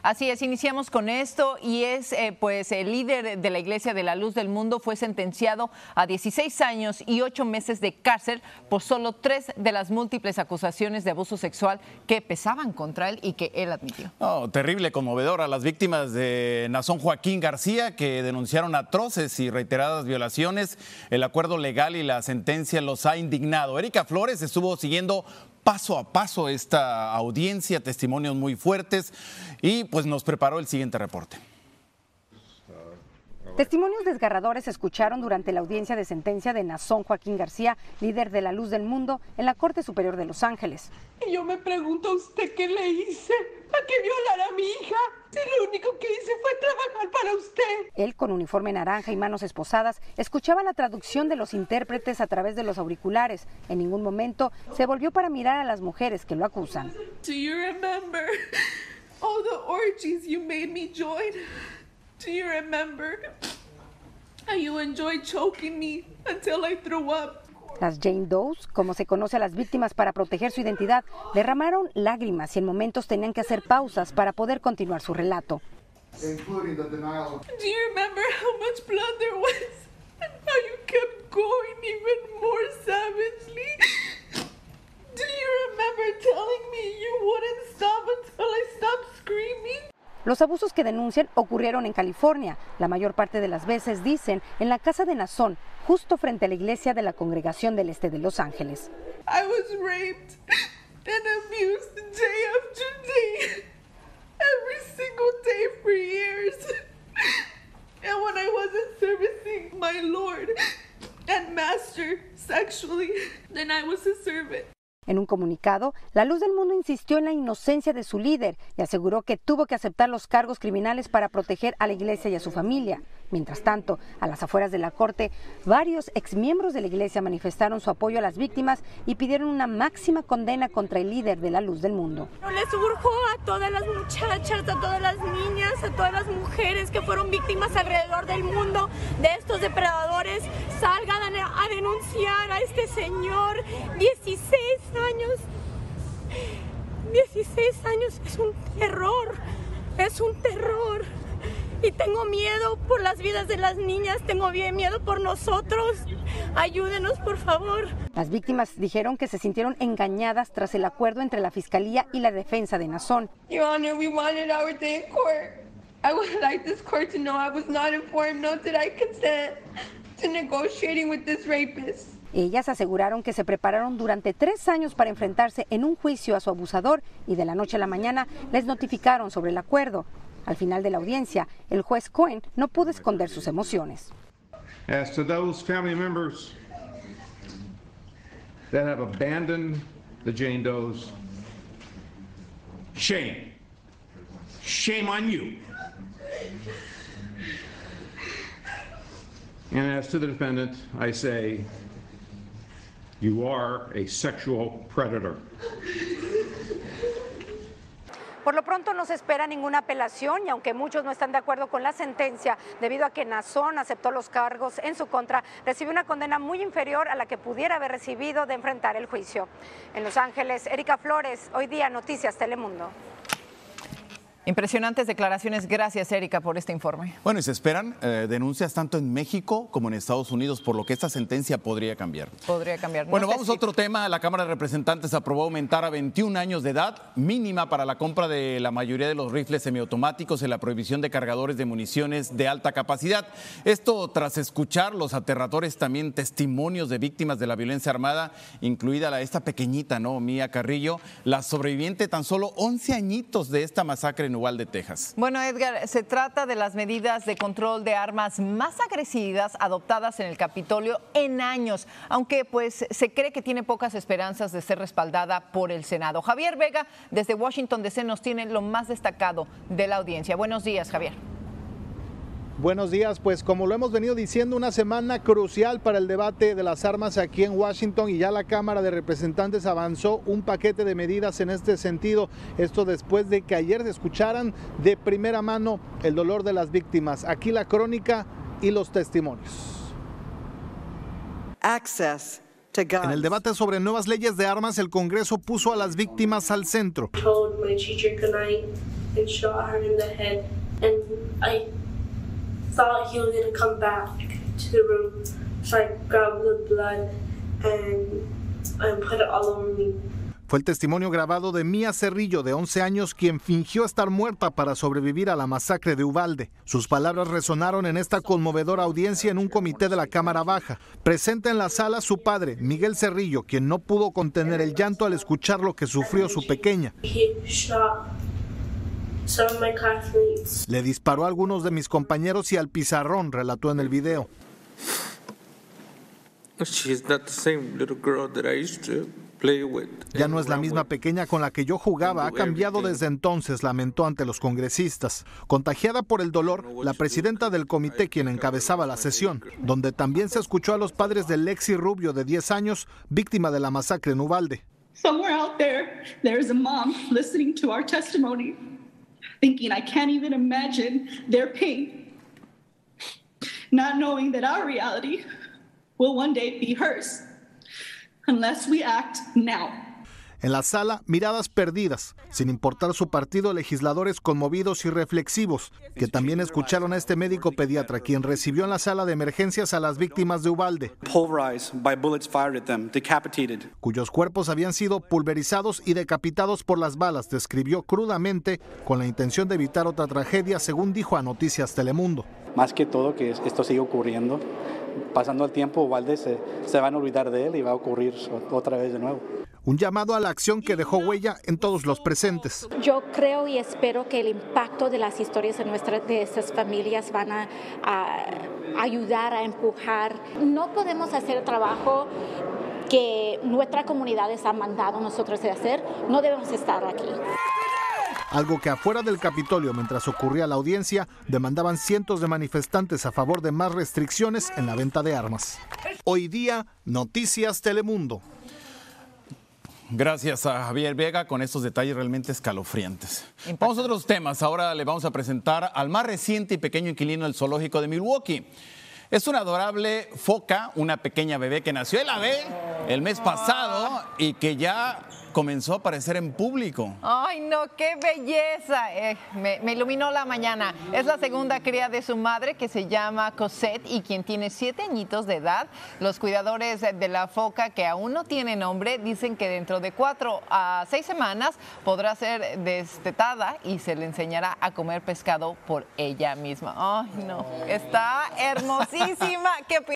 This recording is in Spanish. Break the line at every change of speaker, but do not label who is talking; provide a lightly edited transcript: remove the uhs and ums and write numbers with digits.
Así es, iniciamos con esto y es pues el líder de la Iglesia de la Luz del Mundo fue sentenciado a 16 años y 8 meses de cárcel por solo 3 de las múltiples acusaciones de abuso sexual que pesaban contra él y que él admitió.
Terrible, conmovedora. Las víctimas de Nazón Joaquín García, que denunciaron atroces y reiteradas violaciones, el acuerdo legal y la sentencia los ha indignado. Erika Flores estuvo siguiendo paso a paso esta audiencia, testimonios muy fuertes, y pues nos preparó el siguiente reporte.
Testimonios desgarradores se escucharon durante la audiencia de sentencia de Nazón Joaquín García, líder de la Luz del Mundo, en la Corte Superior de Los Ángeles.
Y yo me pregunto a usted qué le hice, ¿a qué violar a mi hija? Si lo único que hice fue trabajar para usted.
Él, con uniforme naranja y manos esposadas, escuchaba la traducción de los intérpretes a través de los auriculares. En ningún momento se volvió para mirar a las mujeres que lo acusan.
Do you remember all the orgies you made me join? Do you remember how you enjoyed choking me until I threw up?
Las Jane Does, como se conoce a las víctimas para proteger su identidad, derramaron lágrimas y en momentos tenían que hacer pausas para poder continuar su relato.
Do you remember how much blood there was and how you kept going even more savagely? Do you remember telling me you wouldn't stop until I stopped screaming?
Los abusos que denuncian ocurrieron en California. La mayor parte de las veces, dicen, en la casa de Nazón, justo frente a la iglesia de la Congregación del Este de Los Ángeles.
I was raped and abused day after day, every single day for years. And when I wasn't servicing my Lord and Master sexually, then I was a servant.
En un comunicado, la Luz del Mundo insistió en la inocencia de su líder y aseguró que tuvo que aceptar los cargos criminales para proteger a la iglesia y a su familia. Mientras tanto, a las afueras de la corte, varios exmiembros de la iglesia manifestaron su apoyo a las víctimas y pidieron una máxima condena contra el líder de la Luz del Mundo.
Les urjo a todas las muchachas, a todas las niñas, a todas las mujeres que fueron víctimas alrededor del mundo de estos depredadores, salgan a denunciar a este señor. 16 años. 16 años es un terror. Es un terror. Y tengo miedo por las vidas de las niñas, tengo miedo por nosotros. Ayúdenos, por favor.
Las víctimas dijeron que se sintieron engañadas tras el acuerdo entre la Fiscalía y la defensa de Nazón.
Your Honor, we wanted our day in court. I would like this court to know I was not informed, nor did I consent to negotiating with this rapist.
Ellas aseguraron que se prepararon durante 3 años para enfrentarse en un juicio a su abusador y de la noche a la mañana les notificaron sobre el acuerdo. Al final de la audiencia, el juez Cohen no pudo esconder sus emociones.
As to those family members that have abandoned the Jane Does, shame. Shame on you. And as to the defendant, I say, you are a sexual predator.
Por lo pronto no se espera ninguna apelación y aunque muchos no están de acuerdo con la sentencia, debido a que Nazón aceptó los cargos en su contra, recibió una condena muy inferior a la que pudiera haber recibido de enfrentar el juicio. En Los Ángeles, Erika Flores, Hoy Día Noticias Telemundo.
Impresionantes declaraciones. Gracias, Erika, por este informe.
Bueno, y se esperan denuncias tanto en México como en Estados Unidos, por lo que esta sentencia podría cambiar.
Podría cambiar.
Bueno, vamos a otro tema. La Cámara de Representantes aprobó aumentar a 21 años de edad mínima para la compra de la mayoría de los rifles semiautomáticos y la prohibición de cargadores de municiones de alta capacidad. Esto tras escuchar los aterradores también testimonios de víctimas de la violencia armada, incluida esta pequeñita, ¿no? Mía Carrillo, la sobreviviente tan solo 11 añitos de esta masacre en Uvalde, Texas.
Bueno, Edgar, se trata de las medidas de control de armas más agresivas adoptadas en el Capitolio en años, aunque pues se cree que tiene pocas esperanzas de ser respaldada por el Senado. Javier Vega, desde Washington DC, nos tiene lo más destacado de la audiencia. Buenos días, Javier.
Buenos días, pues como lo hemos venido diciendo, una semana crucial para el debate de las armas aquí en Washington y ya la Cámara de Representantes avanzó un paquete de medidas en este sentido. Esto después de que ayer se escucharan de primera mano el dolor de las víctimas. Aquí la crónica y los testimonios. En el debate sobre nuevas leyes de armas, el Congreso puso a las víctimas al centro.
and shot her in the head. And I thought he was going to come back to the room, so I grabbed the blood and put it all over me.
Fue el testimonio grabado de Mía Cerrillo, de 11 años, quien fingió estar muerta para sobrevivir a la masacre de Uvalde. Sus palabras resonaron en esta conmovedora audiencia en un comité de la Cámara Baja. Presente en la sala su padre, Miguel Cerrillo, quien no pudo contener el llanto al escuchar lo que sufrió su pequeña. Le disparó a algunos de mis compañeros y al pizarrón, relató en el video. Ya no es la misma pequeña con la que yo jugaba, ha cambiado desde entonces, lamentó ante los congresistas. Contagiada por el dolor, la presidenta del comité, quien encabezaba la sesión, donde también se escuchó a los padres de Lexi Rubio, de 10 años, víctima de la masacre en Uvalde.
Somewhere out there, there's a mom listening to our testimony, thinking I can't even imagine their pain, not knowing that our reality will one day be hers. Unless we act now.
En la sala, miradas perdidas, sin importar su partido, legisladores conmovidos y reflexivos, que también escucharon a este médico pediatra, quien recibió en la sala de emergencias a las víctimas de Uvalde, cuyos cuerpos habían sido pulverizados y decapitados por las balas. Describió crudamente, con la intención de evitar otra tragedia, según dijo a Noticias Telemundo.
Más que todo, que esto sigue ocurriendo. Pasando el tiempo, Uvalde se van a olvidar de él y va a ocurrir otra vez de nuevo.
Un llamado a la acción que dejó huella en todos los presentes.
Yo creo y espero que el impacto de las historias de estas familias van a ayudar a empujar. No podemos hacer el trabajo que nuestra comunidad les ha mandado a nosotros de hacer. No debemos estar aquí.
Algo que afuera del Capitolio, mientras ocurría la audiencia, demandaban cientos de manifestantes a favor de más restricciones en la venta de armas. Hoy día, Noticias Telemundo.
Gracias a Javier Vega con estos detalles realmente escalofriantes. Vamos a otros temas. Ahora le vamos a presentar al más reciente y pequeño inquilino del zoológico de Milwaukee. Es una adorable foca, una pequeña bebé que nació en la B el mes pasado y que ya comenzó a aparecer en público.
¡Ay, no! ¡Qué belleza! Me iluminó la mañana. Es la segunda cría de su madre, que se llama Cosette y quien tiene 7 añitos de edad. Los cuidadores de la foca, que aún no tiene nombre, dicen que dentro de 4 a 6 semanas podrá ser destetada y se le enseñará a comer pescado por ella misma. ¡Ay, no! Está hermosísima. ¿Qué